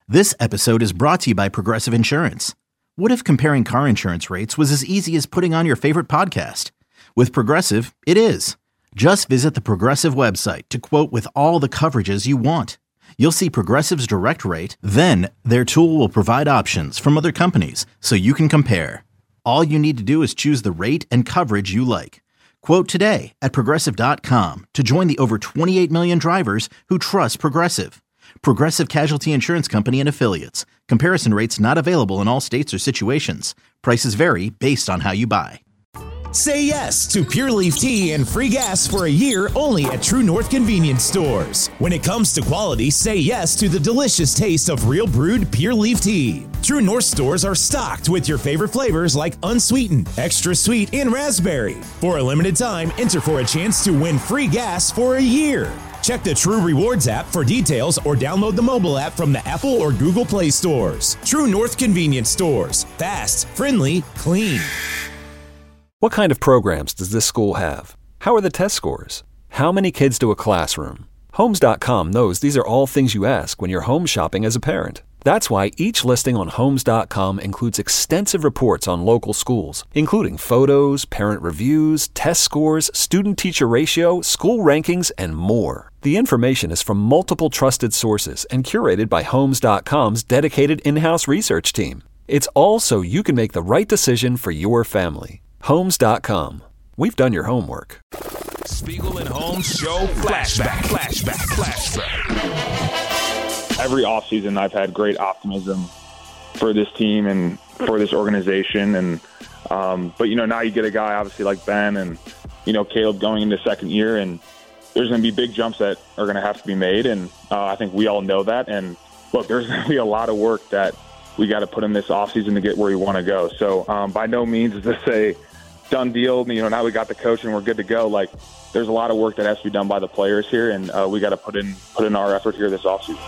This episode is brought to you by Progressive Insurance. What if comparing car insurance rates was as easy as putting on your favorite podcast? With Progressive, it is. Just visit the Progressive website to quote with all the coverages you want. You'll see Progressive's direct rate, then their tool will provide options from other companies so you can compare. All you need to do is choose the rate and coverage you like. Quote today at Progressive.com to join the over 28 million drivers who trust Progressive. Progressive Casualty Insurance Company and Affiliates. Comparison rates not available in all states or situations. Prices vary based on how you buy. Say yes to Pure Leaf Tea and free gas for a year only at True North Convenience Stores. When it comes to quality, say yes to the delicious taste of real brewed Pure Leaf Tea. True North stores are stocked with your favorite flavors like unsweetened, extra sweet, and raspberry. For a limited time, enter for a chance to win free gas for a year. Check the True Rewards app for details or download the mobile app from the Apple or Google Play stores. True North Convenience Stores. Fast, friendly, clean. What kind of programs does this school have? How are the test scores? How many kids do a classroom? Homes.com knows these are all things you ask when you're home shopping as a parent. That's why each listing on Homes.com includes extensive reports on local schools, including photos, parent reviews, test scores, student-teacher ratio, school rankings, and more. The information is from multiple trusted sources and curated by Homes.com's dedicated in-house research team. It's all so you can make the right decision for your family. Homes.com. We've done your homework. Spiegel and Holmes Show Flashback. Every offseason, I've had great optimism for this team and for this organization. And but now you get a guy obviously like Ben and Caleb going into second year, and there's going to be big jumps that are going to have to be made. And I think we all know that. And look, there's going to be a lot of work that we got to put in this offseason to get where we want to go. So by no means is this a done deal. Now we got the coach and we're good to go. Like, there's a lot of work that has to be done by the players here, and we got to put in our effort here this offseason.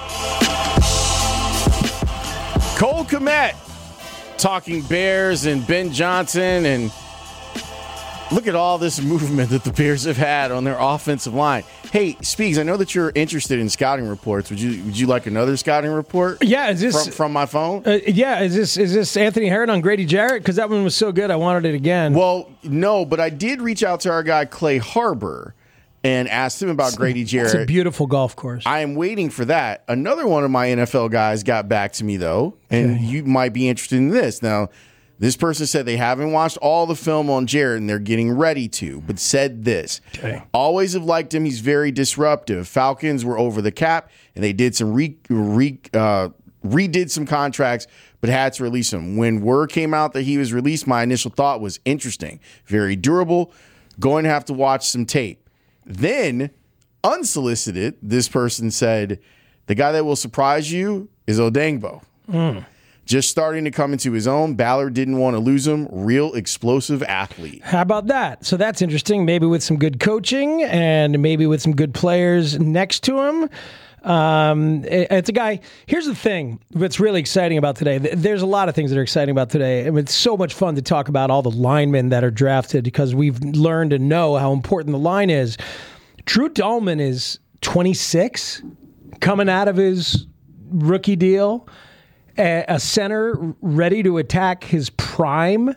Cole Kmet talking Bears and Ben Johnson, and look at all this movement that the Bears have had on their offensive line. Hey, Speaks, I know that you're interested in scouting reports. Would you like another scouting report? Yeah, is this from my phone? Is this Anthony Herron on Grady Jarrett? Because that one was so good, I wanted it again. Well, no, but I did reach out to our guy Clay Harbor and asked him about Grady Jarrett. It's a beautiful golf course. I am waiting for that. Another one of my NFL guys got back to me though, and you might be interested in this now. This person said they haven't watched all the film on Jarrett and they're getting ready to, but said this. Okay. Always have liked him. He's very disruptive. Falcons were over the cap, and they did some redid some contracts, but had to release him. When word came out that he was released, my initial thought was interesting. Very durable. Going to have to watch some tape. Then, unsolicited, this person said, the guy that will surprise you is Odengbo. Just starting to come into his own. Ballard didn't want to lose him. Real explosive athlete. How about that? So that's interesting. Maybe with some good coaching and maybe with some good players next to him. It's a guy. Here's the thing that's really exciting about today. There's a lot of things that are exciting about today. I mean, it's so much fun to talk about all the linemen that are drafted because we've learned to know how important the line is. Drew Dahlman is 26, coming out of his rookie deal. A center ready to attack his prime.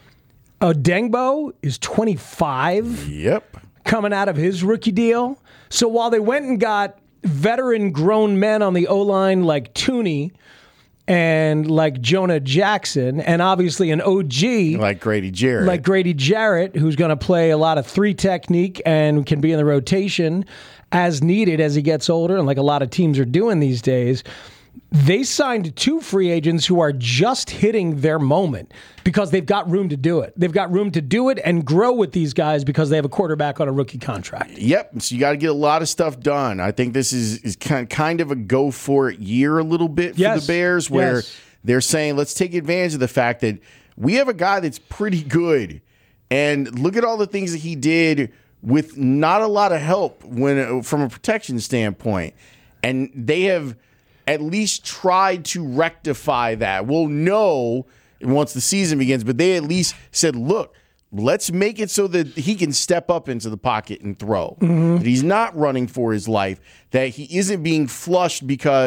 Odengbo is 25. Yep. Coming out of his rookie deal. So while they went and got veteran grown men on the O-line like Tooney and like Jonah Jackson, and obviously an OG like Grady Jarrett, who's going to play a lot of three technique and can be in the rotation as needed as he gets older, and like a lot of teams are doing these days. They signed two free agents who are just hitting their moment because they've got room to do it. They've got room to do it and grow with these guys because they have a quarterback on a rookie contract. Yep. So you got to get a lot of stuff done. I think this is kind of a go for it year a little bit for the Bears, where they're saying, let's take advantage of the fact that we have a guy that's pretty good. And look at all the things that he did with not a lot of help from a protection standpoint. And they have at least tried to rectify that. We'll know once the season begins, but they at least said, look, let's make it so that he can step up into the pocket and throw. Mm-hmm. That he's not running for his life, that he isn't being flushed because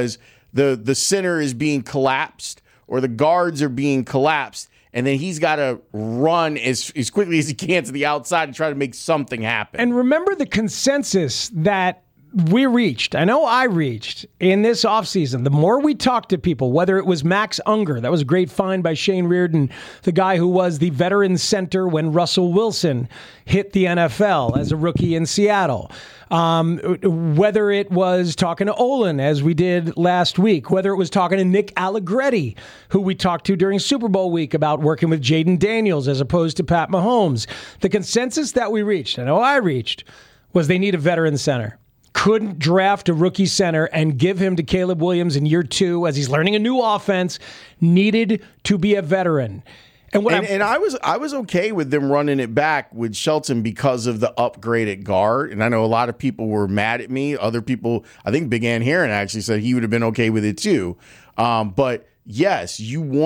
the center is being collapsed or the guards are being collapsed, and then he's got to run as quickly as he can to the outside and try to make something happen. And remember the consensus that we reached, I know I reached, in this offseason. The more we talked to people, whether it was Max Unger, that was a great find by Shane Reardon, the guy who was the veteran center when Russell Wilson hit the NFL as a rookie in Seattle. Whether it was talking to Olin, as we did last week, whether it was talking to Nick Allegretti, who we talked to during Super Bowl week about working with Jaden Daniels as opposed to Pat Mahomes. The consensus that we reached, I know I reached, was they need a veteran center. Couldn't draft a rookie center and give him to Caleb Williams in year 2 as he's learning a new offense. Needed to be a veteran. And I was okay with them running it back with Shelton because of the upgraded guard. And I know a lot of people were mad at me. Other people, I think Big Ann Heron actually said he would have been okay with it too. But yes,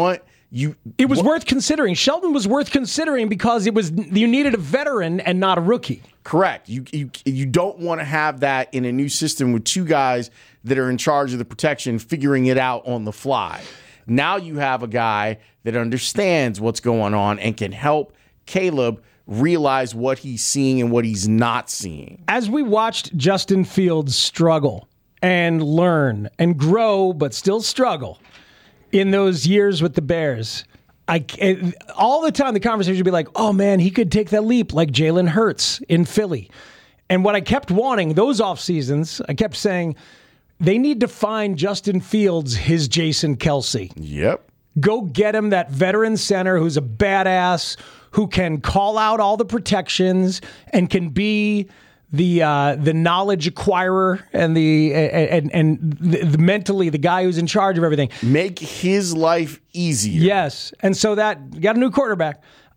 it was worth considering. Shelton was worth considering because you needed a veteran and not a rookie. Correct. You don't want to have that in a new system with 2 guys that are in charge of the protection figuring it out on the fly. Now you have a guy that understands what's going on and can help Caleb realize what he's seeing and what he's not seeing. As we watched Justin Fields struggle and learn and grow, but still struggle in those years with the Bears, all the time the conversation would be like, oh man, he could take that leap like Jalen Hurts in Philly. And what I kept wanting, those off seasons, I kept saying, they need to find Justin Fields his Jason Kelce. Yep. Go get him that veteran center who's a badass, who can call out all the protections and can be the knowledge acquirer and the mentally the guy who's in charge of everything. Make his life easier. Yes. And so that got a new quarterback.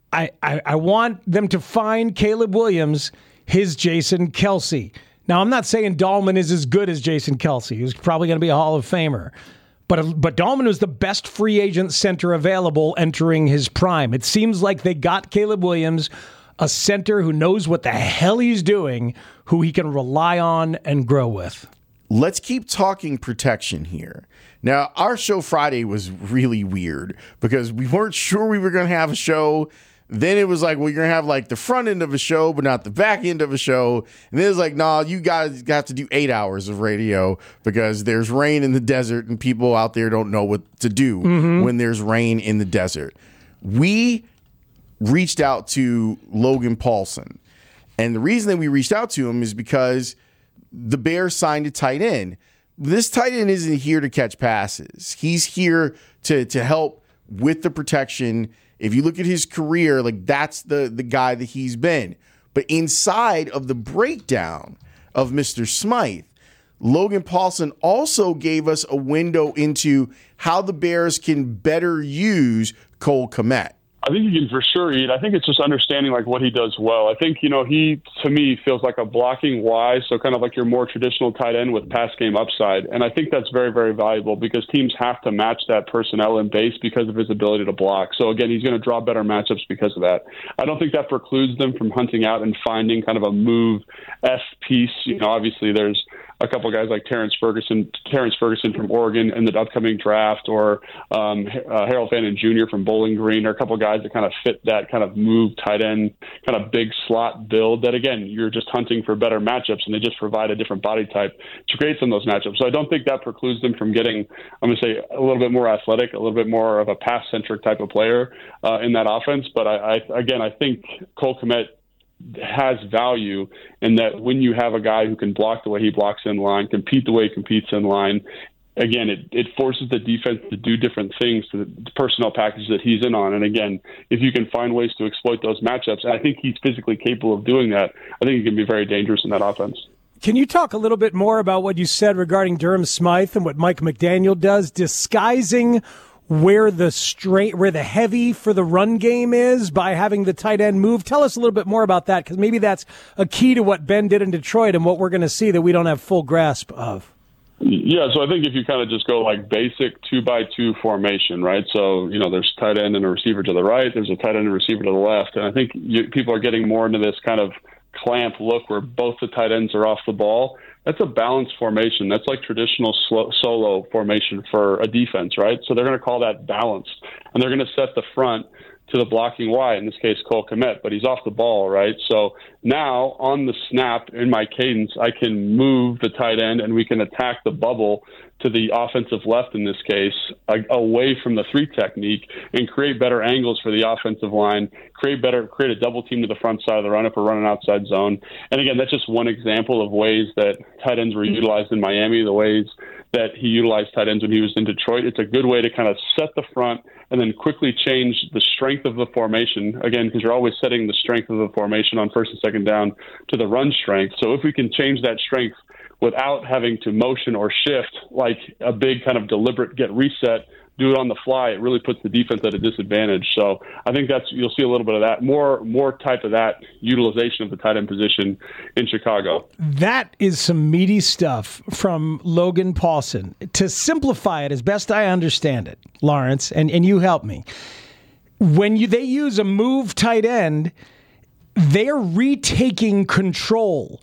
I want them to find Caleb Williams his Jason Kelce. Now, I'm not saying Dahlman is as good as Jason Kelce. He's probably going to be a Hall of Famer. But Dahlman was the best free agent center available entering his prime. It seems like they got Caleb Williams, a center who knows what the hell he's doing, who he can rely on and grow with. Let's keep talking protection here. Now, our show Friday was really weird because we weren't sure we were going to have a show. Then it was like, well, you're going to have like the front end of a show, but not the back end of a show. And then it's like, nah, you guys got to do 8 hours of radio because there's rain in the desert and people out there don't know what to do when there's rain in the desert. We reached out to Logan Paulson. And the reason that we reached out to him is because the Bears signed a tight end. This tight end isn't here to catch passes. He's here to help with the protection. If you look at his career, like that's the guy that he's been. But inside of the breakdown of Mr. Smythe, Logan Paulson also gave us a window into how the Bears can better use Cole Kmet. I think you can for sure eat. I think it's just understanding like what he does well. I think, he, to me, feels like a blocking Y, so kind of like your more traditional tight end with pass game upside. And I think that's very, very valuable because teams have to match that personnel in base because of his ability to block. So again, he's going to draw better matchups because of that. I don't think that precludes them from hunting out and finding kind of a move F piece. Obviously there's a couple of guys like Terrence Ferguson from Oregon in the upcoming draft, or Harold Fannin Jr. from Bowling Green, or a couple of guys that kind of fit that kind of move tight end, kind of big slot build that, again, you're just hunting for better matchups, and they just provide a different body type to create some of those matchups. So I don't think that precludes them from getting, I'm going to say, a little bit more athletic, a little bit more of a pass-centric type of player in that offense. But I think Cole Kmet has value in that when you have a guy who can block the way he blocks in line, compete the way he competes in line, again, it forces the defense to do different things to the personnel package that he's in on. And again, if you can find ways to exploit those matchups, and I think he's physically capable of doing that, I think he can be very dangerous in that offense. Can you talk a little bit more about what you said regarding Durham Smythe and what Mike McDaniel does, disguising where the heavy for the run game is by having the tight end move? Tell us a little bit more about that, because maybe that's a key to what Ben did in Detroit and what we're going to see that we don't have full grasp of. Yeah, so I think if you kind of just go like basic 2x2 formation, right? So, there's a tight end and a receiver to the right, there's a tight end and a receiver to the left. And I think people are getting more into this kind of clamp look where both the tight ends are off the ball, that's a balanced formation. That's like traditional solo formation for a defense, right? So they're going to call that balanced, and they're going to set the front to the blocking Y, in this case, Cole Kmet, but he's off the ball, right? So now on the snap in my cadence, I can move the tight end and we can attack the bubble to the offensive left in this case, away from the 3 technique, and create better angles for the offensive line, create a double team to the front side of the run if we're running outside zone. And again, that's just one example of ways that tight ends were utilized in Miami, the ways that he utilized tight ends when he was in Detroit. It's a good way to kind of set the front and then quickly change the strength of the formation, again, because you're always setting the strength of the formation on first and second down to the run strength. So if we can change that strength without having to motion or shift like a big kind of deliberate get reset, do it on the fly, it really puts the defense at a disadvantage. So I think you'll see a little bit of that, more type of that utilization of the tight end position in Chicago. That is some meaty stuff from Logan Paulsen. To simplify it as best I understand it, Lawrence, and you help me, when they use a move tight end, they're retaking control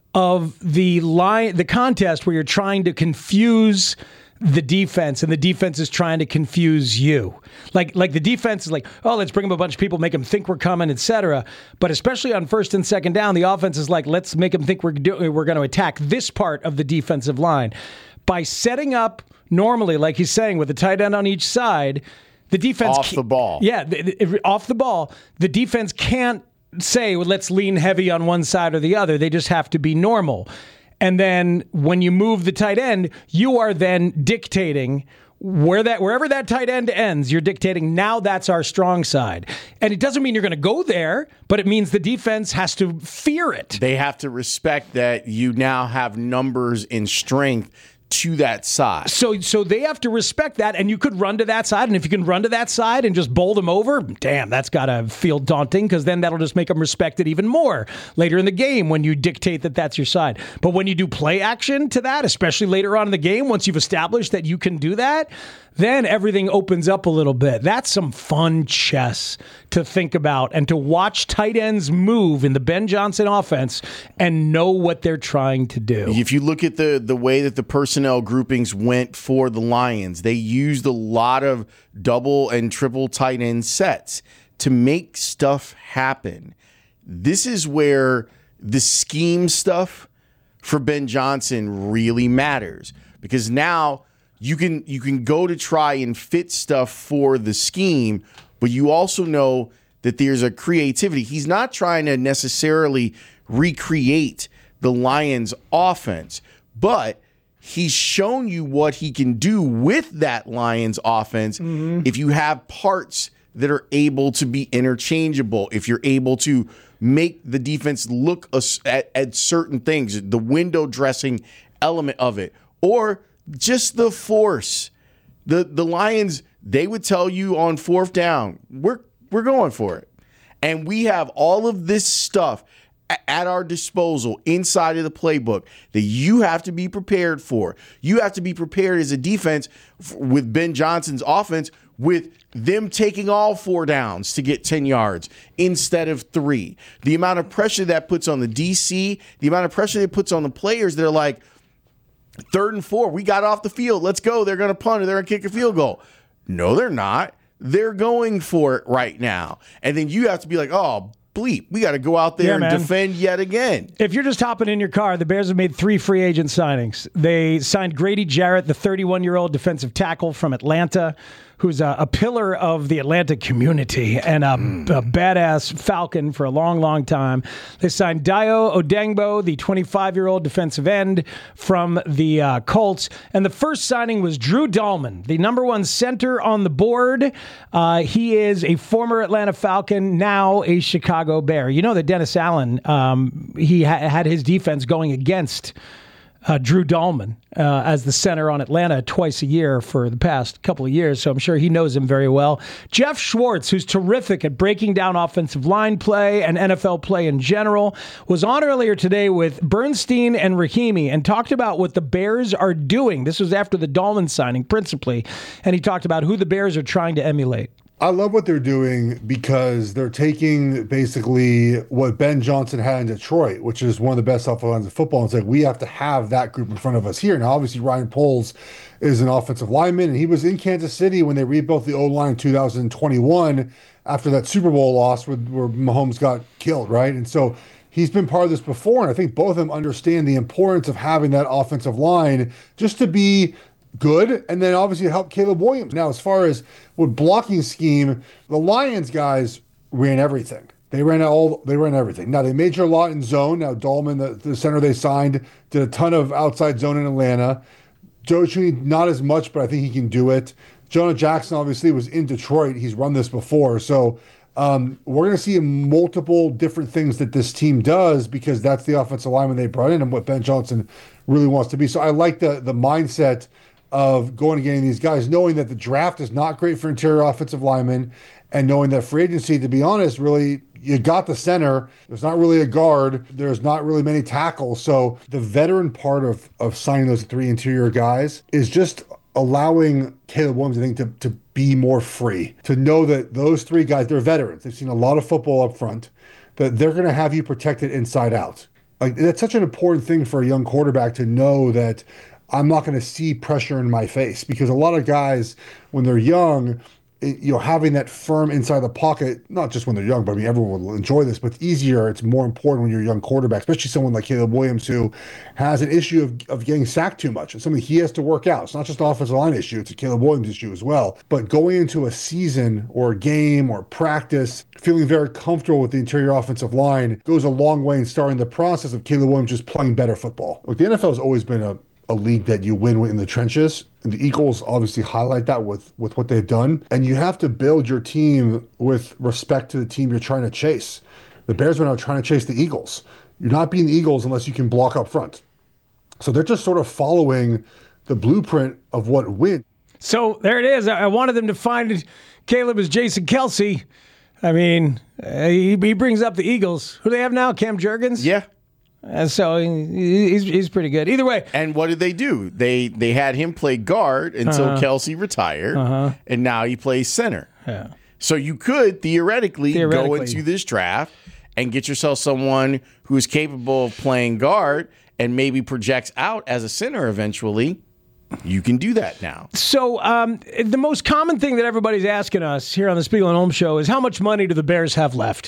of the contest where you're trying to confuse the defense, and the defense is trying to confuse you. Like the defense is like, oh, let's bring up a bunch of people, make them think we're coming, etc. But especially on first and second down, the offense is like, let's make them think we're going to attack this part of the defensive line. By setting up normally, like he's saying, with the tight end on each side, the defense off the ball. Yeah, off the ball. The defense can't say, well, let's lean heavy on one side or the other. They just have to be normal. And then when you move the tight end, you are then dictating wherever that tight end ends, you're dictating now that's our strong side. And it doesn't mean you're going to go there, but it means the defense has to fear it. They have to respect that you now have numbers and strength to that side. So they have to respect that, and you could run to that side, and if you can run to that side and just bowl them over, damn, that's got to feel daunting, because then that'll just make them respect it even more later in the game when you dictate that that's your side. But when you do play action to that, especially later on in the game, once you've established that you can do that, then everything opens up a little bit. That's some fun chess to think about and to watch tight ends move in the Ben Johnson offense and know what they're trying to do. If you look at the way that the personnel groupings went for the Lions, they used a lot of double and triple tight end sets to make stuff happen. This is where the scheme stuff for Ben Johnson really matters, because now you can go to try and fit stuff for the scheme, but you also know that there's a creativity. He's not trying to necessarily recreate the Lions' offense, but he's shown you what he can do with that Lions offense if you have parts that are able to be interchangeable, if you're able to make the defense look at certain things, the window dressing element of it, or just the force. The Lions, they would tell you on fourth down, we're going for it. And we have all of this stuff at our disposal inside of the playbook that you have to be prepared for. You have to be prepared as a defense with Ben Johnson's offense, with them taking all 4 downs to get 10 yards instead of 3. The amount of pressure that puts on the DC, the amount of pressure it puts on the players, they're like, 3rd and 4, we got off the field. Let's go. They're going to punt or they're going to kick a field goal. No, they're not. They're going for it right now. And then you have to be like, oh, bleep, we got to go out there and defend yet again. If you're just hopping in your car, the Bears have made 3 free agent signings. They signed Grady Jarrett, the 31-year-old defensive tackle from Atlanta, who's a pillar of the Atlanta community and a badass Falcon for a long, long time. They signed Dayo Odengbo, the 25-year-old defensive end from the Colts. And the first signing was Drew Dahlman, the number 1 center on the board. He is a former Atlanta Falcon, now a Chicago Bear. You know that Dennis Allen, he had his defense going against Drew Dahlman as the center on Atlanta twice a year for the past couple of years, so I'm sure he knows him very well. Jeff Schwartz, who's terrific at breaking down offensive line play and NFL play in general, was on earlier today with Bernstein and Rahimi and talked about what the Bears are doing. This was after the Dahlman signing, principally, and he talked about who the Bears are trying to emulate. I love what they're doing because they're taking basically what Ben Johnson had in Detroit, which is one of the best offensive lines of football, and it's like we have to have that group in front of us here. Now, obviously, Ryan Poles is an offensive lineman, and he was in Kansas City when they rebuilt the O-line in 2021 after that Super Bowl loss where Mahomes got killed, right? And so he's been part of this before, and I think both of them understand the importance of having that offensive line just to be good, and then obviously help Caleb Williams. Now, as far as with blocking scheme, the Lions guys ran everything. They ran everything. Now, they majored a lot in zone. Now, Dahlman, the center they signed, did a ton of outside zone in Atlanta. Joe Thuney, not as much, but I think he can do it. Jonah Jackson, obviously, was in Detroit. He's run this before. So we're going to see multiple different things that this team does because that's the offensive lineman they brought in and what Ben Johnson really wants to be. So I like the mindset of going and getting these guys, knowing that the draft is not great for interior offensive linemen, and knowing that free agency, to be honest, really, you got the center. There's not really a guard. There's not really many tackles. So the veteran part of signing those 3 interior guys is just allowing Caleb Williams, I think, to be more free, to know that those 3 guys, they're veterans. They've seen a lot of football up front, that they're going to have you protected inside out. Like, that's such an important thing for a young quarterback to know that I'm not going to see pressure in my face, because a lot of guys, when they're young, having that firm inside the pocket, not just when they're young, but I mean, everyone will enjoy this, but it's easier. It's more important when you're a young quarterback, especially someone like Caleb Williams, who has an issue of getting sacked too much. It's something he has to work out. It's not just an offensive line issue. It's a Caleb Williams issue as well. But going into a season or a game or practice, feeling very comfortable with the interior offensive line goes a long way in starting the process of Caleb Williams just playing better football. Like, the NFL has always been a league that you win in the trenches. And the Eagles obviously highlight that with what they've done. And you have to build your team with respect to the team you're trying to chase. The Bears are now trying to chase the Eagles. You're not beating the Eagles unless you can block up front. So they're just sort of following the blueprint of what wins. So there it is. I wanted them to find Caleb as Jason Kelce. I mean, he brings up the Eagles. Who do they have now? Cam Jurgens? Yeah. And so he's pretty good. Either way. And what did they do? They had him play guard until Kelce retired, and now he plays center. Yeah. So you could theoretically go into this draft and get yourself someone who is capable of playing guard and maybe projects out as a center eventually. You can do that now. So the most common thing that everybody's asking us here on the Spiegel and Holmes Show is, how much money do the Bears have left?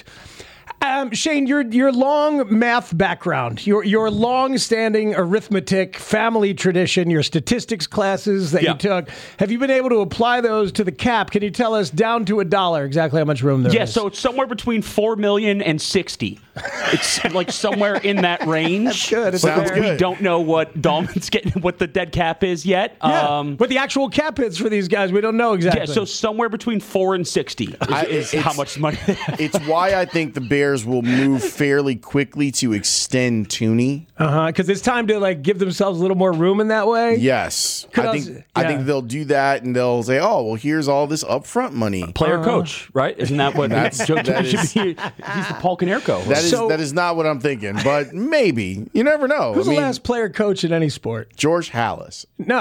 Shane, your long math background, your long-standing arithmetic family tradition, your statistics classes that you took, have you been able to apply those to the cap? Can you tell us down to $1 exactly how much room there is? Yeah, so it's somewhere between $4 million and $60. It's like somewhere in that range. That's good. It's Sounds good. We don't know what Dahlman's getting, what the dead cap is yet. Yeah. What the actual cap is for these guys, we don't know exactly. Yeah, so somewhere between 4 and 60 is how much money they have. It's why I think the Bears will move fairly quickly to extend Thuney. Because it's time to give themselves a little more room in that way. Yes, I think they'll do that, and they'll say, "Oh, well, here's all this upfront money." Player coach, right? Isn't that what that should be? He's the Paul Canerco. That is not what I'm thinking, but maybe. You never know. Who's the last player coach in any sport? George Halas. No.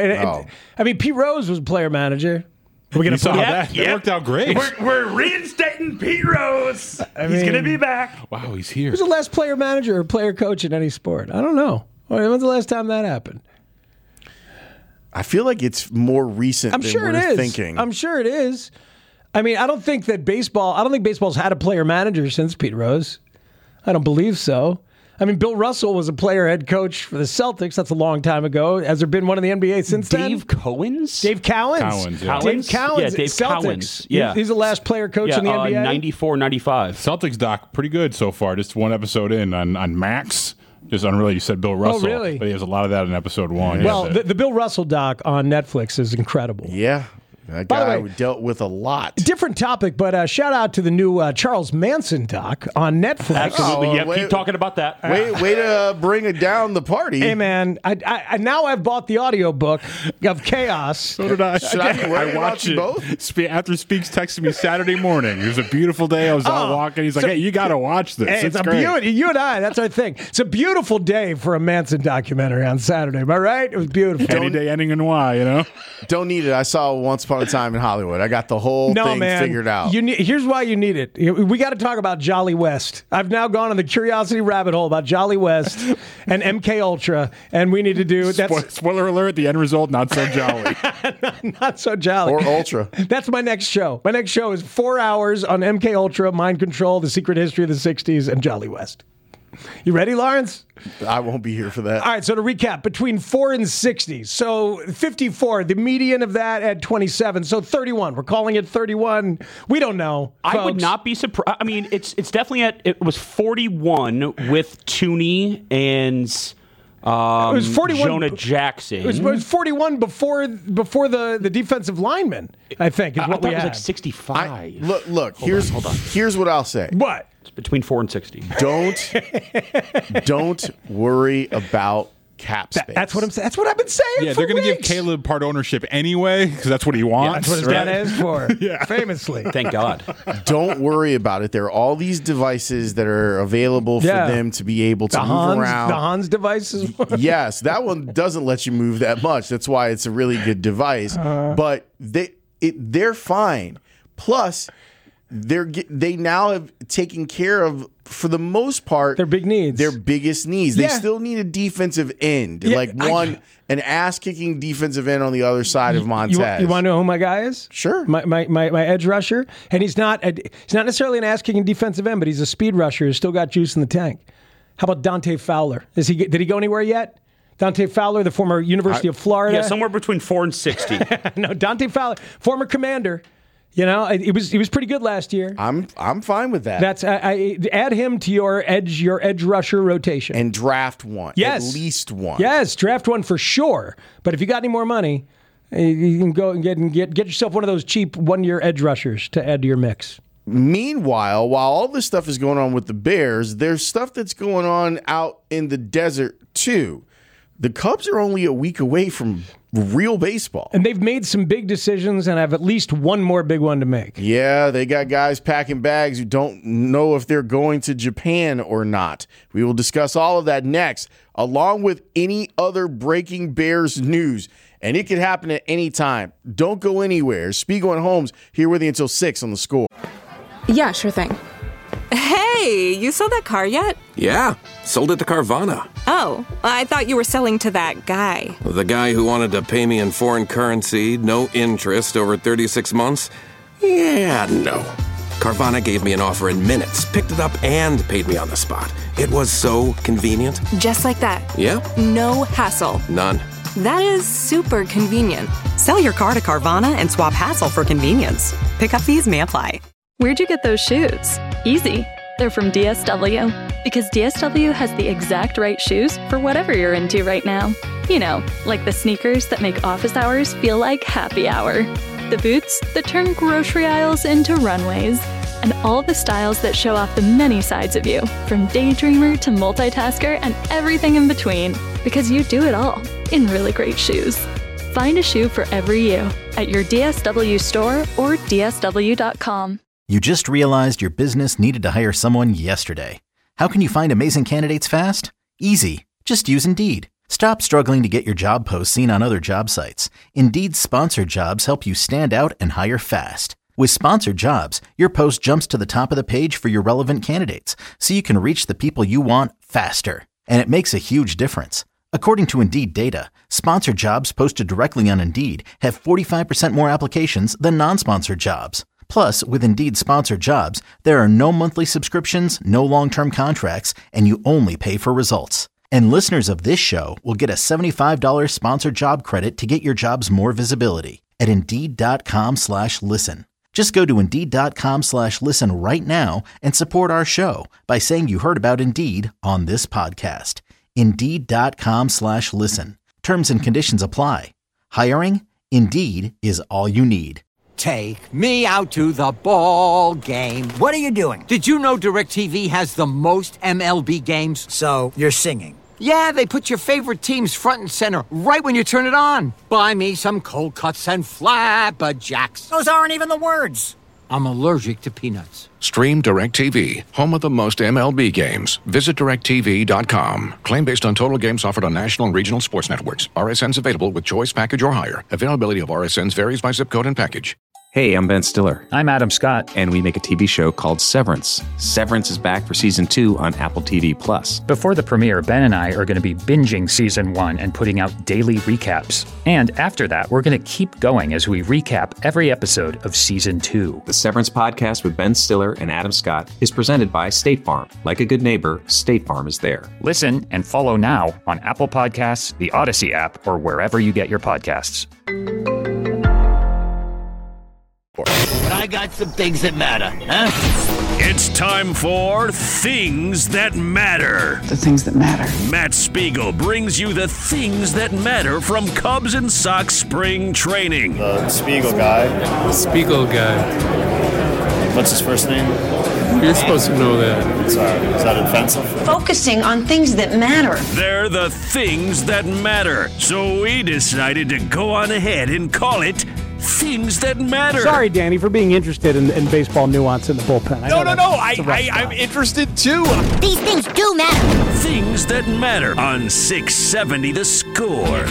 I mean, Pete Rose was player manager. We're going to talk about that. It worked out great. We're reinstating Pete Rose. He's going to be back. Wow, he's here. Who's the last player manager or player coach in any sport? I don't know. When's the last time that happened? I feel like it's more recent than we're thinking. I'm sure it is. I mean, I don't think baseball's had a player manager since Pete Rose. I don't believe so. I mean, Bill Russell was a player head coach for the Celtics. That's a long time ago. Has there been one in the NBA since then? Dave Cowens? Dave Cowens. Yeah. Dave Cowens. Yeah, Dave Celtics. Cowens. Yeah. He's the last player coach in the NBA? 94, 95. Celtics doc, pretty good so far. Just one episode in on Max. Just unreal. You said Bill Russell. Oh, really? But he has a lot of that in episode 1. Well, the Bill Russell doc on Netflix is incredible. Yeah. That guy dealt with a lot. Different topic, but shout out to the new Charles Manson doc on Netflix. Absolutely. Keep talking about that. Way to bring it down the party. Hey, man, I now I've bought the audiobook of Chaos. So did I. I watched it. Both? After Speaks texted me Saturday morning. It was a beautiful day. I was out walking. He's like, hey, you got to watch this. Hey, it's great. Beauty. You and I, that's our thing. It's a beautiful day for a Manson documentary on Saturday. Am I right? It was beautiful. Any day ending in Y, you know? Don't need it. I saw Once Upon upon a time in Hollywood. I got the whole thing figured out. Here's why you need it. We got to talk about Jolly West. I've now gone on the curiosity rabbit hole about Jolly West and MK Ultra, and we need to do that's spoiler alert: the end result not so jolly. Not so jolly. Or Ultra. That's my next show. My next show is 4 hours on MK Ultra, Mind Control, The Secret History of the 60s, and Jolly West. You ready, Lawrence? I won't be here for that. All right, so to recap, between 4 and 60. So 54, the median of that at 27. So 31. We're calling it 31. We don't know. I would not be surprised. I mean, it's definitely it was 41 with Tooney and it was 41, Jonah Jackson. It was 41 before the defensive lineman, I think, is what we had. It was like 65. Look. Here's what I'll say. What? It's between 4 and 60. Don't worry about cap space. That's what I'm saying. That's what I've been saying. Yeah, they're going to give Caleb part ownership anyway because that's what he wants. That's what his dad asked for. Famously. Thank God. Don't worry about it. There are all these devices that are available for them to be able to move around. The Hans devices. Yes, that one doesn't let you move that much. That's why it's a really good device. But they're fine. Plus, they now have taken care of, for the most part, their big needs, their biggest needs. They still need a defensive end, an ass-kicking defensive end on the other side of Montez. You want to know who my guy is? Sure, my edge rusher, and he's not necessarily an ass-kicking defensive end, but he's a speed rusher who's still got juice in the tank. How about Dante Fowler? Did he go anywhere yet? Dante Fowler, the former University of Florida. Yeah, somewhere between 4 and 60. No, Dante Fowler, former commander. You know, he was pretty good last year. I'm fine with that. That's I add him to your edge rusher rotation and draft one. Yes, at least one. Yes, draft one for sure. But if you got any more money, you can go and get yourself one of those cheap 1-year edge rushers to add to your mix. Meanwhile, while all this stuff is going on with the Bears, there's stuff that's going on out in the desert too. The Cubs are only a week away from real baseball. And they've made some big decisions and have at least one more big one to make. Yeah, they got guys packing bags who don't know if they're going to Japan or not. We will discuss all of that next, along with any other breaking Bears news. And it could happen at any time. Don't go anywhere. Spiegel and Holmes here with you until 6 on The Score. Yeah, sure thing. Hey, you sold that car yet? Yeah, sold it to Carvana. Oh, I thought you were selling to that guy. The guy who wanted to pay me in foreign currency, no interest, over 36 months? Yeah, no. Carvana gave me an offer in minutes, picked it up, and paid me on the spot. It was so convenient. Just like that? Yeah. No hassle. None. That is super convenient. Sell your car to Carvana and swap hassle for convenience. Pickup fees may apply. Where'd you get those shoes? Easy. They're from DSW. Because DSW has the exact right shoes for whatever you're into right now. You know, like the sneakers that make office hours feel like happy hour. The boots that turn grocery aisles into runways. And all the styles that show off the many sides of you, from daydreamer to multitasker and everything in between. Because you do it all in really great shoes. Find a shoe for every you at your DSW store or DSW.com. You just realized your business needed to hire someone yesterday. How can you find amazing candidates fast? Easy. Just use Indeed. Stop struggling to get your job posts seen on other job sites. Indeed's sponsored jobs help you stand out and hire fast. With sponsored jobs, your post jumps to the top of the page for your relevant candidates, so you can reach the people you want faster. And it makes a huge difference. According to Indeed data, sponsored jobs posted directly on Indeed have 45% more applications than non-sponsored jobs. Plus, with Indeed sponsored jobs, there are no monthly subscriptions, no long-term contracts, and you only pay for results. And listeners of this show will get a $75 sponsored job credit to get your jobs more visibility at Indeed.com/listen. Just go to Indeed.com/listen right now and support our show by saying you heard about Indeed on this podcast. Indeed.com/listen. Terms and conditions apply. Hiring? Indeed is all you need. Take me out to the ball game. What are you doing? Did you know DirecTV has the most MLB games? So you're singing. Yeah, they put your favorite teams front and center right when you turn it on. Buy me some cold cuts and flapjacks. Those aren't even the words. I'm allergic to peanuts. Stream DirecTV, home of the most MLB games. Visit DirecTV.com. Claim based on total games offered on national and regional sports networks. RSNs available with choice package or higher. Availability of RSNs varies by zip code and package. Hey, I'm Ben Stiller. I'm Adam Scott. And we make a TV show called Severance. Severance is back for Season 2 on Apple TV+. Before the premiere, Ben and I are going to be binging Season 1 and putting out daily recaps. And after that, we're going to keep going as we recap every episode of Season 2. The Severance podcast with Ben Stiller and Adam Scott is presented by State Farm. Like a good neighbor, State Farm is there. Listen and follow now on Apple Podcasts, the Odyssey app, or wherever you get your podcasts. But I got some things that matter, huh? It's time for Things That Matter. The things that matter. Matt Spiegel brings you the things that matter from Cubs and Sox spring training. The Spiegel guy. The Spiegel guy. What's his first name? You're supposed to know that. Sorry, is that offensive? Focusing on things that matter. They're the things that matter. So we decided to go on ahead and call it Things That Matter. Sorry, Danny, for being interested in baseball nuance in the bullpen. I'm interested too. These things do matter. Things That Matter on 670 The Score.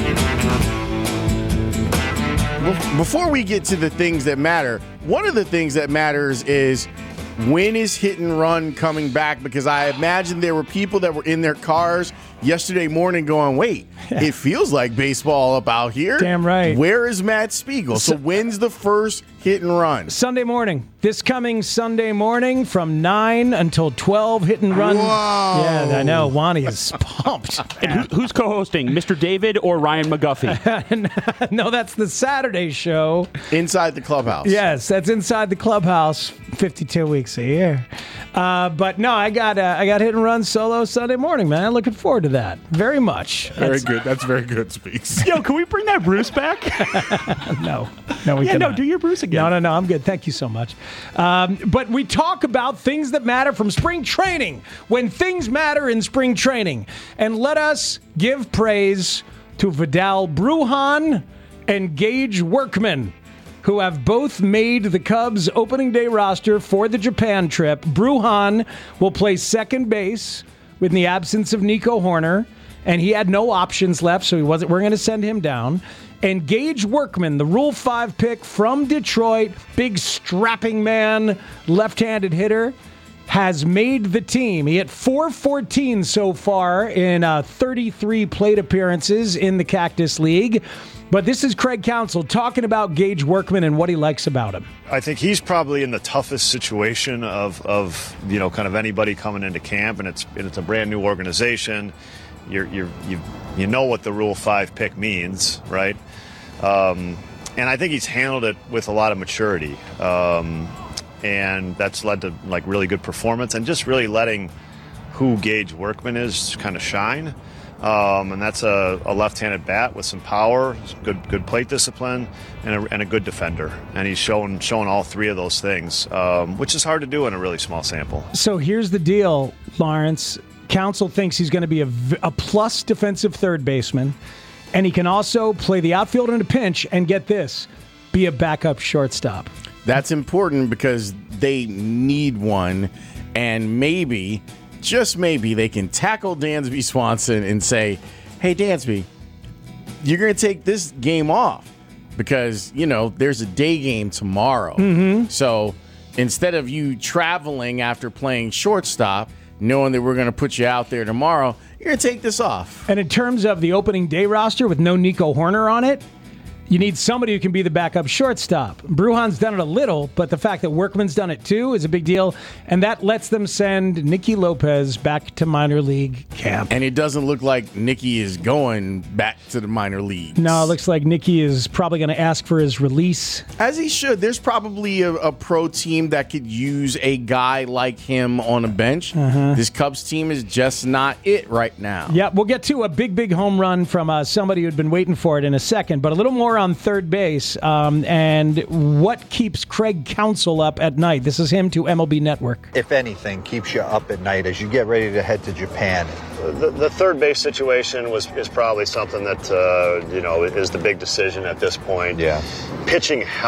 Before we get to the things that matter, one of the things that matters is when is Hit and Run coming back? Because I imagine there were people that were in their cars yesterday morning going, wait, it feels like baseball up out here. Damn right. Where is Matt Spiegel? So when's the first Hit and Run? Sunday morning. This coming Sunday morning from 9 until 12, Hit and Run. Whoa. Yeah, I know. Wani is pumped. And who's co-hosting, Mr. David or Ryan McGuffey? No, that's the Saturday show. Inside the clubhouse. Yes, that's inside the clubhouse 52 weeks a year. But no, I got Hit and Run solo Sunday morning, man. Looking forward to that very much. Very good. That's very good, Speaks. Yo, can we bring that Bruce back? No, we cannot. No, do your Bruce again. No, I'm good. Thank you so much. But we talk about things that matter from spring training, when things matter in spring training. And let us give praise to Vidal Brujan and Gage Workman, who have both made the Cubs opening day roster for the Japan trip. Brujan will play second base with the absence of Nico Horner, and he had no options left, so we're going to send him down. And Gage Workman, the Rule 5 pick from Detroit, big strapping man, left-handed hitter, has made the team. He hit .414 so far in 33 plate appearances in the Cactus League. But this is Craig Counsell talking about Gage Workman and what he likes about him. I think he's probably in the toughest situation of kind of anybody coming into camp, and it's a brand new organization. You know what the Rule 5 pick means, right? And I think he's handled it with a lot of maturity, and that's led to like really good performance and just really letting who Gage Workman is kind of shine. And that's a left-handed bat with some power, good plate discipline, and a good defender. And he's shown all three of those things, which is hard to do in a really small sample. So here's the deal, Lawrence. Counsell thinks he's going to be a plus defensive third baseman, and he can also play the outfield in a pinch and, get this, be a backup shortstop. That's important because they need one, and maybe, just maybe, they can tackle Dansby Swanson and say, hey, Dansby, you're going to take this game off because, there's a day game tomorrow. Mm-hmm. So instead of you traveling after playing shortstop, knowing that we're going to put you out there tomorrow, you're going to take this off. And in terms of the opening day roster with no Nico Horner on it, you need somebody who can be the backup shortstop. Brujan's done it a little, but the fact that Workman's done it too is a big deal, and that lets them send Nicky Lopez back to minor league camp. And it doesn't look like Nicky is going back to the minor leagues. No, it looks like Nicky is probably going to ask for his release. As he should. There's probably a pro team that could use a guy like him on a bench. Uh-huh. This Cubs team is just not it right now. Yeah, we'll get to a big home run from somebody who'd been waiting for it in a second, but a little more on third base and what keeps Craig Counsell up at night. This is him to MLB Network. If anything keeps you up at night as you get ready to head to Japan. The third base situation is probably something that is the big decision at this point. Yeah. Pitching health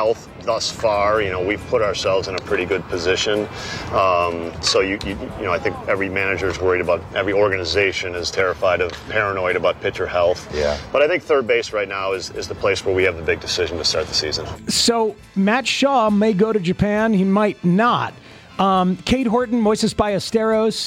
thus far, we've put ourselves in a pretty good position. So I think every manager is worried about, every organization is paranoid about pitcher health. Yeah. But I think third base right now is the place where we have the big decision to start the season. So Matt Shaw may go to Japan. He might not. Cade Horton, Moises Ballesteros,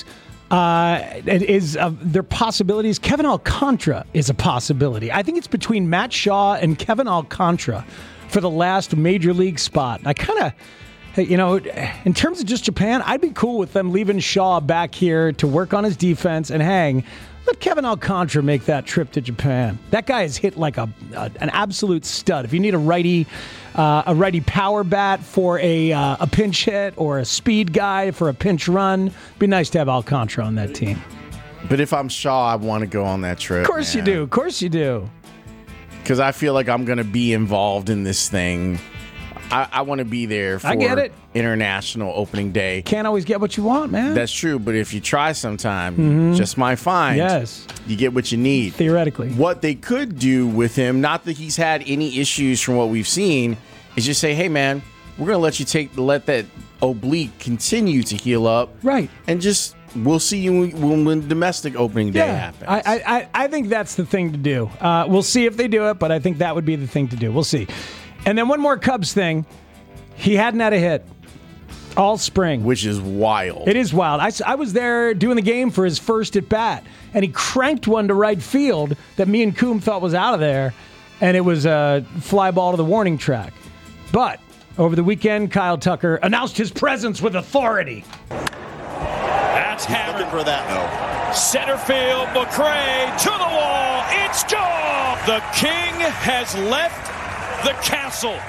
there possibilities? Kevin Alcantara is a possibility. I think it's between Matt Shaw and Kevin Alcantara for the last major league spot. I kind of, in terms of just Japan, I'd be cool with them leaving Shaw back here to work on his defense and hang. Let Kevin Alcantara make that trip to Japan. That guy is hit like an absolute stud. If you need a righty power bat for a pinch hit or a speed guy for a pinch run, it'd be nice to have Alcantara on that team. But if I'm Shaw, I want to go on that trip. Of course you do. Of course you do. Because I feel like I'm going to be involved in this thing. I want to be there for International Opening Day. Can't always get what you want, man. That's true, but if you try sometime, you just might find you get what you need. Theoretically. What they could do with him, not that he's had any issues from what we've seen, is just say, hey, man, we're going to let you let that oblique continue to heal up. Right. And we'll see you when domestic opening day happens. I think that's the thing to do. We'll see if they do it, but I think that would be the thing to do. We'll see. And then one more Cubs thing. He hadn't had a hit all spring. Which is wild. It is wild. I was there doing the game for his first at bat, and he cranked one to right field that me and Coombe thought was out of there, and it was a fly ball to the warning track. But over the weekend, Kyle Tucker announced his presence with authority. That's hammered for that, though. Center field, McRae to the wall. It's gone. The King has left the castle.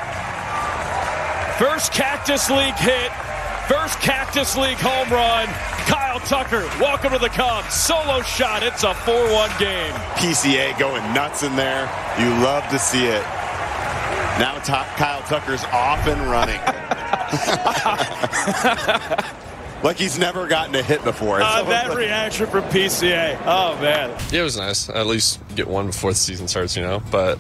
First Cactus League hit, first Cactus League home run. Kyle Tucker, welcome to the Cubs. Solo shot, it's a 4-1 game. PCA going nuts in there. You love to see it. Now Kyle Tucker's off and running. Like he's never gotten a hit before. That reaction from PCA. Oh, man. Yeah, it was nice. At least get one before the season starts, But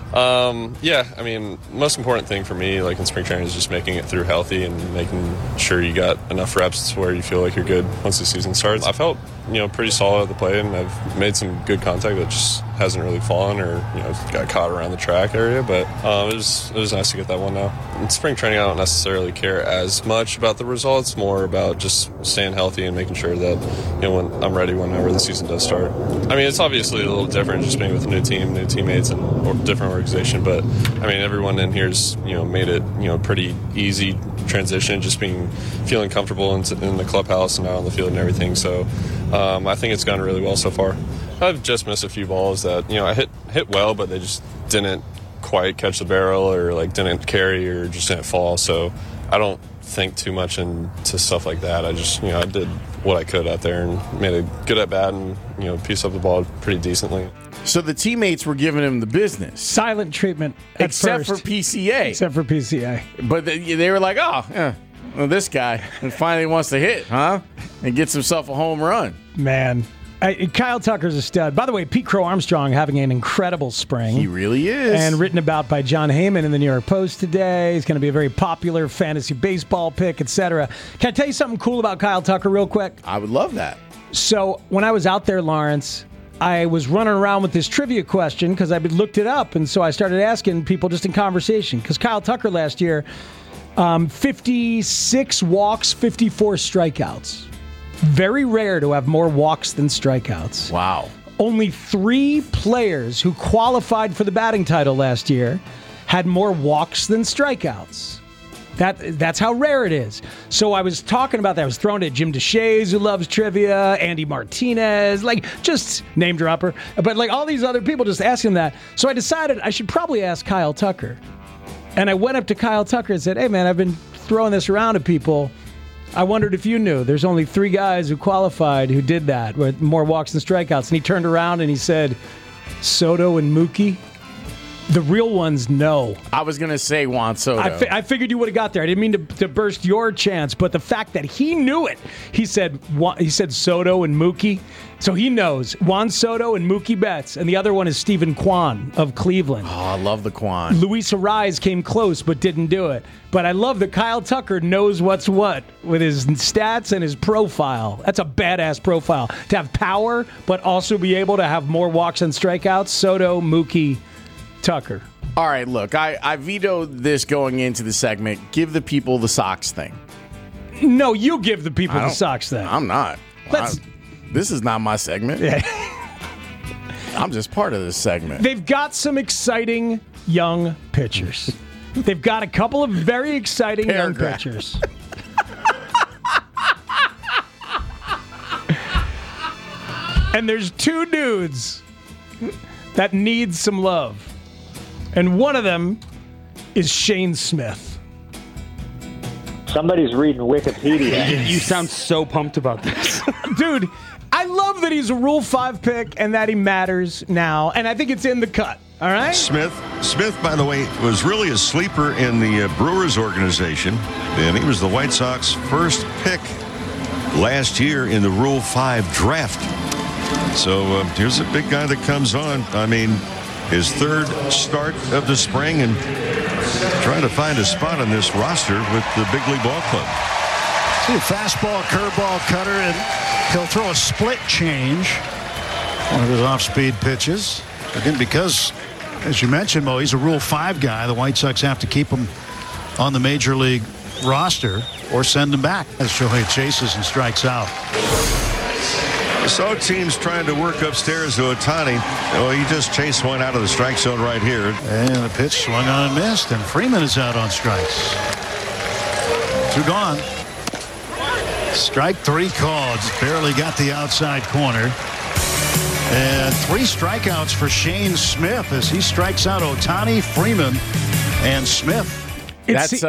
most important thing for me, like in spring training, is just making it through healthy and making sure you got enough reps to where you feel like you're good once the season starts. I felt, pretty solid at the plate, and I've made some good contact that just hasn't really fallen or, got caught around the track area. But it was nice to get that one now. In spring training, I don't necessarily care as much about the results, more about just staying healthy and making sure that, when I'm ready whenever the season does start. It's obviously a little different just being with a new team, new teammates, and different organization. But, everyone in here's, made it, pretty easy transition, just feeling comfortable in the clubhouse and out on the field and everything. So I think it's gone really well so far. I've just missed a few balls that, I hit well, but they just didn't quite catch the barrel or didn't carry or just didn't fall. So I don't think too much into stuff like that. I just, I did what I could out there and made a good at bat and, pieced up the ball pretty decently. So the teammates were giving him the business. Silent treatment except for PCA. Except for PCA. But they were like, well, this guy finally wants to hit, huh? And gets himself a home run. Man. Kyle Tucker's a stud. By the way, Pete Crow Armstrong having an incredible spring. He really is. And written about by John Heyman in the New York Post today. He's going to be a very popular fantasy baseball pick, etc. Can I tell you something cool about Kyle Tucker real quick? I would love that. So when I was out there, Lawrence, I was running around with this trivia question because I looked it up. And so I started asking people just in conversation. Because Kyle Tucker last year, 56 walks, 54 strikeouts. Very rare to have more walks than strikeouts. Wow. Only 3 players who qualified for the batting title last year had more walks than strikeouts. That's how rare it is. So I was talking about that. I was throwing to Jim DeShays, who loves trivia, Andy Martinez, just name dropper. But all these other people just asking that. So I decided I should probably ask Kyle Tucker. And I went up to Kyle Tucker and said, hey, man, I've been throwing this around to people. I wondered if you knew. There's only 3 guys who qualified who did that with more walks than strikeouts. And he turned around and he said, Soto and Mookie. The real ones know. I was going to say Juan Soto. I figured you would have got there. I didn't mean to burst your chance, but the fact that he knew it, he said Soto and Mookie. So he knows Juan Soto and Mookie Betts, and the other one is Stephen Kwan of Cleveland. Oh, I love the Kwan. Luis Arraez came close but didn't do it. But I love that Kyle Tucker knows what's what with his stats and his profile. That's a badass profile. To have power, but also be able to have more walks and strikeouts. Soto, Mookie, Tucker. All right, look, I vetoed this going into the segment. Give the people the Sox thing. No, you give the people the Sox thing. I'm not. This is not my segment. Yeah. I'm just part of this segment. They've got some exciting young pitchers. They've got a couple of very exciting young pitchers. And there's two dudes that need some love. And one of them is Shane Smith. Somebody's reading Wikipedia. You sound so pumped about this. Dude, I love that he's a Rule 5 pick and that he matters now. And I think it's in the cut. All right? Smith, by the way, was really a sleeper in the Brewers organization. And he was the White Sox first pick last year in the Rule 5 draft. So here's a big guy that comes on. I mean, his third start of the spring and trying to find a spot on this roster with the big league ball club. See a fastball, curveball, cutter, and he'll throw a split change. One of his off-speed pitches. Again, because, as you mentioned, Mo, he's a Rule 5 guy. The White Sox have to keep him on the major league roster or send him back as Shohei chases and strikes out. So teams trying to work upstairs to Ohtani. Oh, he just chased one out of the strike zone right here. And the pitch swung on and missed, and Freeman is out on strikes. 2 gone. Strike 3 called. Barely got the outside corner. And 3 strikeouts for Shane Smith as he strikes out Ohtani, Freeman, and Smith. It's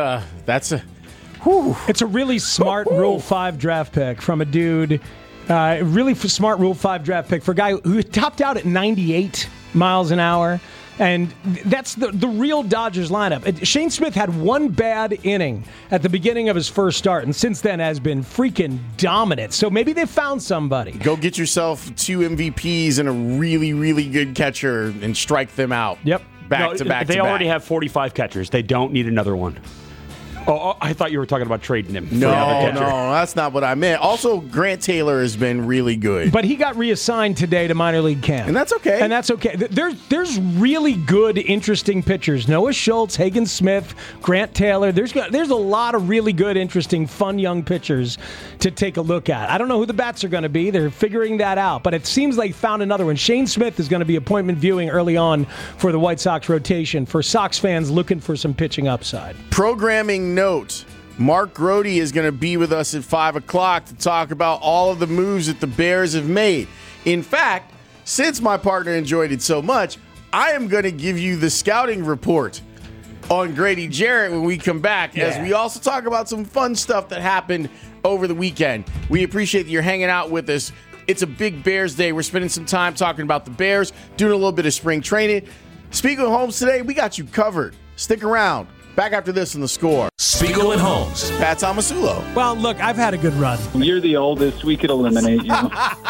a really smart Rule 5 draft pick from a dude. Really smart Rule 5 draft pick for a guy who topped out at 98 miles an hour. And that's the real Dodgers lineup. Shane Smith had one bad inning at the beginning of his first start, and since then has been freaking dominant. So maybe they found somebody. Go get yourself 2 MVPs and a really, really good catcher and strike them out. Yep. Back to back. They already have 45 catchers. They don't need another one. Oh, I thought you were talking about trading him. No, that's not what I meant. Also, Grant Taylor has been really good. But he got reassigned today to minor league camp. And that's okay. There's really good, interesting pitchers. Noah Schultz, Hagen Smith, Grant Taylor. There's a lot of really good, interesting, fun young pitchers to take a look at. I don't know who the bats are going to be. They're figuring that out. But it seems like found another one. Shane Smith is going to be appointment viewing early on for the White Sox rotation for Sox fans looking for some pitching upside. Programming note, Mark Grody is going to be with us at 5 o'clock to talk about all of the moves that the Bears have made. In fact, since my partner enjoyed it so much, I am going to give you the scouting report on Grady Jarrett when we come back, as we also talk about some fun stuff that happened over the weekend. We appreciate that you're hanging out with us. It's a big Bears day. We're spending some time talking about the Bears, doing a little bit of spring training. Speaking of Holmes today, we got you covered. Stick around. Back after this in The Score. Spiegel and Holmes. Pat Tomasulo. Well, look, I've had a good run. You're the oldest. We could eliminate you.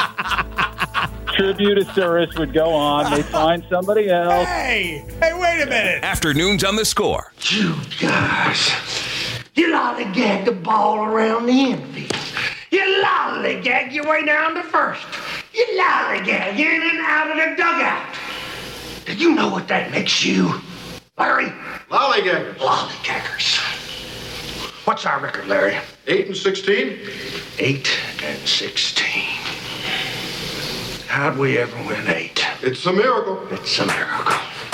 Tribute of service would go on. They find somebody else. Hey, wait a minute. Afternoons on The Score. You guys, you lollygag the ball around the infield. You lollygag your way down to first. You lollygag in and out of the dugout. Do you know what that makes you, Larry? Lollygaggers. Lollygaggers. What's our record, Larry? 8-16. 8-16. How'd we ever win 8? It's a miracle. It's a miracle.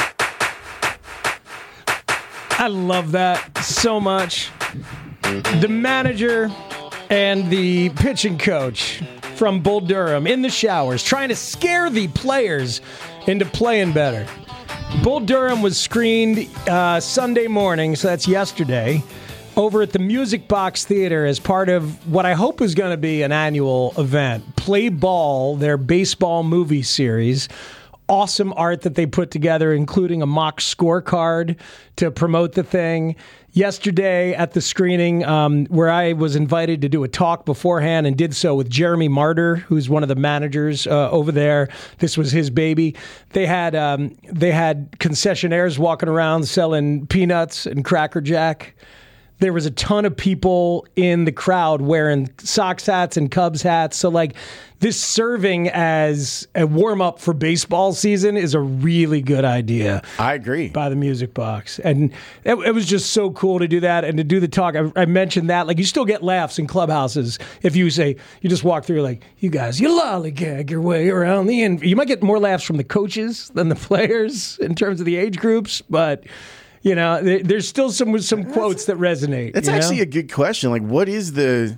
I love that so much. The manager and the pitching coach from Bull Durham in the showers trying to scare the players into playing better. Bull Durham was screened Sunday morning, so that's yesterday, over at the Music Box Theater as part of what I hope is going to be an annual event. Play Ball, their baseball movie series, awesome art that they put together, including a mock scorecard to promote the thing. Yesterday at the screening, where I was invited to do a talk beforehand and did so with Jeremy Martyr, who's one of the managers over there. This was his baby. They had concessionaires walking around selling peanuts and Cracker Jack. There was a ton of people in the crowd wearing Sox hats and Cubs hats. So, like, this serving as a warm-up for baseball season is a really good idea. I agree. By the Music Box. And it was just so cool to do that and to do the talk. I mentioned that. Like, you still get laughs in clubhouses if you say, you just walk through like, you guys, you lollygag your way around the end. You might get more laughs from the coaches than the players in terms of the age groups, but... You know, there's still some quotes that resonate. That's actually a good question. Like, what are the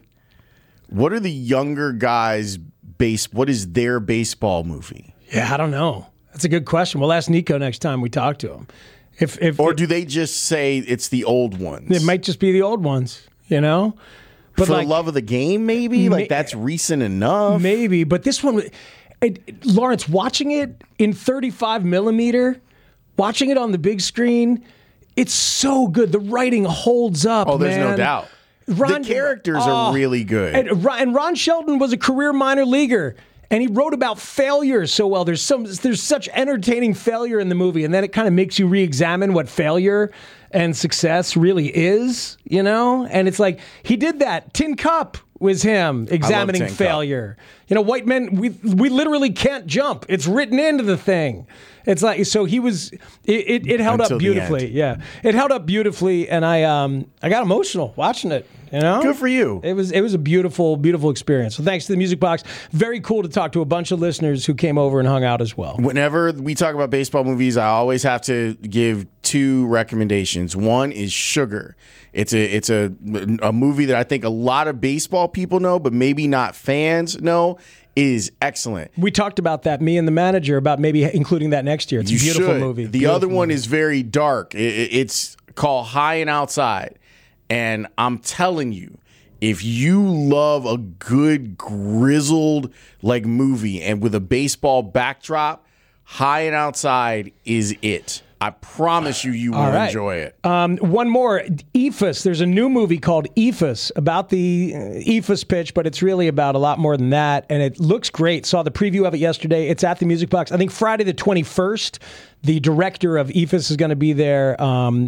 younger guys' what is their baseball movie? Yeah, I don't know. That's a good question. We'll ask Nico next time we talk to him. Or do they just say it's the old ones? It might just be the old ones, you know? But for the love of the game, maybe? Like, that's recent enough? Maybe. But this one, Lawrence, watching it in 35 millimeter, watching it on the big screen... It's so good. The writing holds up. Oh, there's man. no doubt. The characters are really good. And Ron Shelton was a career minor leaguer, and he wrote about failure so well. There's such entertaining failure in the movie, and then it kind of makes you re-examine what failure and success really is, you know? And it's like, he did that. Tin Cup was him examining failure. You know, white men, we literally can't jump. It's written into the thing. It's like, so he was, it held up beautifully. Yeah. It held up beautifully, and I got emotional watching it, you know? Good for you. It was a beautiful, beautiful experience. So thanks to the Music Box. Very cool to talk to a bunch of listeners who came over and hung out as well. Whenever we talk about baseball movies, I always have to give 2 recommendations. One is Sugar. It's a movie that I think a lot of baseball people know, but maybe not fans know. It is excellent. We talked about that, me and the manager, about maybe including that next year. It's a beautiful movie. The other one is very dark. It's called High and Outside. And I'm telling you, if you love a good grizzled movie and with a baseball backdrop, High and Outside is it. I promise you will enjoy it. One more, Eephus. There's a new movie called Eephus about the Eephus pitch, but it's really about a lot more than that, and it looks great. Saw the preview of it yesterday. It's at the Music Box. I think Friday the 21st. The director of Eephus is going to be there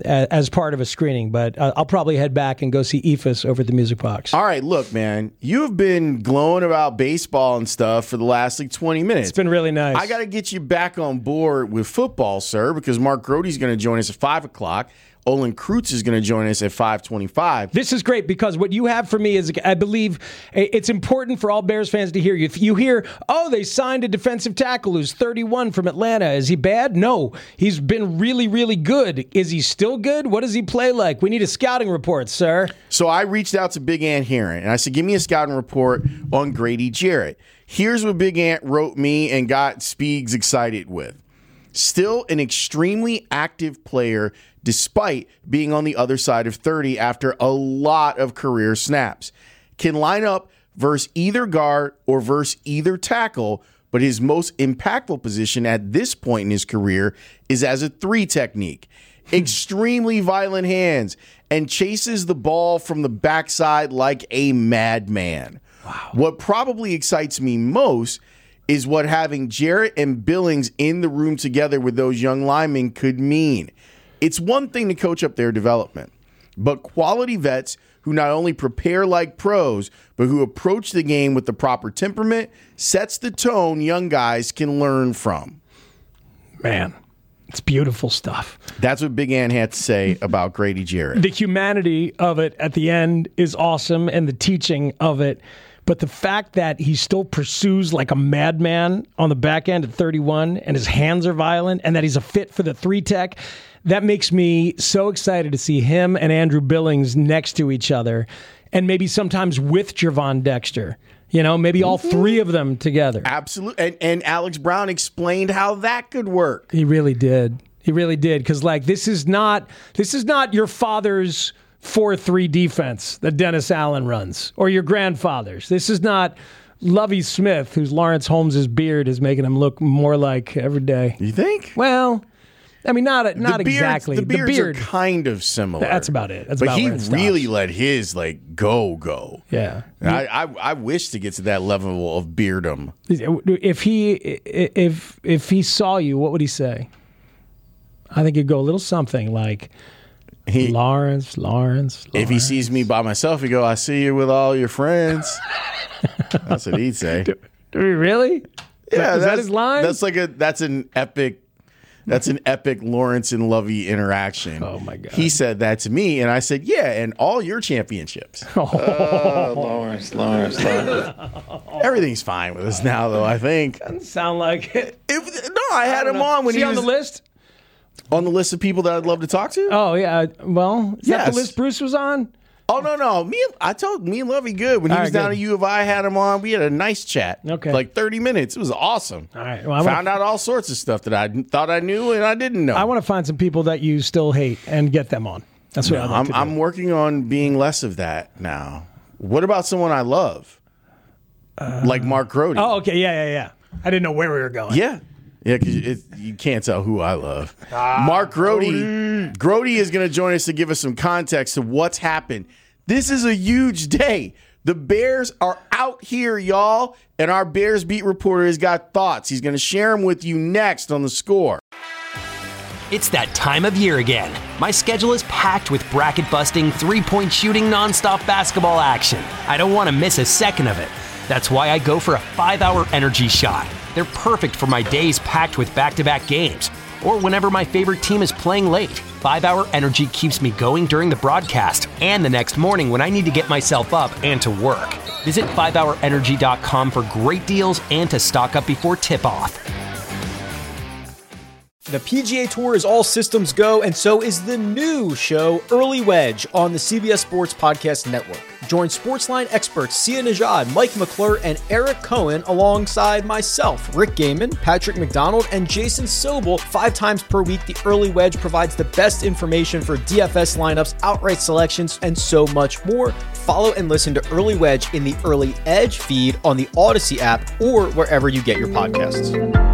as part of a screening, but I'll probably head back and go see Eephus over at the Music Box. All right, look, man, you have been glowing about baseball and stuff for the last 20 minutes. It's been really nice. I got to get you back on board with football, sir, because Mark Grote's going to join us at 5 o'clock. Olin Kreutz is going to join us at 5:25. This is great because what you have for me is, I believe, it's important for all Bears fans to hear. If you hear, oh, they signed a defensive tackle who's 31 from Atlanta. Is he bad? No. He's been really, really good. Is he still good? What does he play like? We need a scouting report, sir. So I reached out to Big Ant Heron, and I said, give me a scouting report on Grady Jarrett. Here's what Big Ant wrote me and got Speegs excited with. Still an extremely active player despite being on the other side of 30 after a lot of career snaps. Can line up versus either guard or versus either tackle, but his most impactful position at this point in his career is as a 3 technique. Extremely violent hands and chases the ball from the backside like a madman. Wow. What probably excites me most is what having Jarrett and Billings in the room together with those young linemen could mean. It's one thing to coach up their development, but quality vets who not only prepare like pros, but who approach the game with the proper temperament sets the tone young guys can learn from. Man, it's beautiful stuff. That's what Big Ant had to say about Grady Jarrett. The humanity of it at the end is awesome, and the teaching of it. But the fact that he still pursues like a madman on the back end at 31 and his hands are violent and that he's a fit for the 3 tech, that makes me so excited to see him and Andrew Billings next to each other and maybe sometimes with Gervon Dexter. You know, maybe all 3 of them together. Absolutely. And Alex Brown explained how that could work. He really did. He really did. Because, like, this is not your father's 4-3 defense that Dennis Allen runs, or your grandfather's. This is not Lovie Smith, who's Lawrence Holmes' beard, is making him look more like every day. You think? Well, I mean, not exactly. The beards are kind of similar. That's about it. That's but about he where it really stops. let his go. Yeah. I wish to get to that level of beardom. If he saw you, what would he say? I think he'd go a little something like, Lawrence. If he sees me by myself, he'd go, I see you with all your friends. That's what he'd say. Do we really? Yeah, is that his line? That's an epic Lawrence and Lovey interaction. Oh my God. He said that to me, and I said, yeah, and all your championships. Lawrence. Everything's fine with us now, though, I think. Doesn't sound like it. I had him on when he was on the list. On the list of people that I'd love to talk to? Oh, yeah. Well, is that the list Bruce was on? Oh, no. I told me and Lovey good. When he was down at U of I, had him on. We had a nice chat. Okay. Like 30 minutes. It was awesome. All right. Well, found out all sorts of stuff that I thought I knew and I didn't know. I want to find some people that you still hate and get them on. That's what I'd like to do. I'm working on being less of that now. What about someone I love? Like Mark Grody. Oh, okay. Yeah. I didn't know where we were going. Yeah. Yeah, because you can't tell who I love. Mark Grody. Grody is going to join us to give us some context to what's happened. This is a huge day. The Bears are out here, y'all, and our Bears beat reporter has got thoughts. He's going to share them with you next on The Score. It's that time of year again. My schedule is packed with bracket-busting, three-point shooting, nonstop basketball action. I don't want to miss a second of it. That's why I go for a 5-hour energy shot. They're perfect for my days packed with back-to-back games, or whenever my favorite team is playing late. 5-hour energy keeps me going during the broadcast and the next morning when I need to get myself up and to work. Visit 5hourenergy.com for great deals and to stock up before tip-off. The PGA Tour is all systems go, and so is the new show, Early Wedge, on the CBS Sports Podcast Network. Join Sportsline experts Sia Nejad, Mike McClure, and Eric Cohen alongside myself, Rick Gaiman, Patrick McDonald, and Jason Sobel 5 times per week. The Early Wedge provides the best information for DFS lineups, outright selections, and so much more. Follow and listen to Early Wedge in the Early Edge feed on the Odyssey app or wherever you get your podcasts.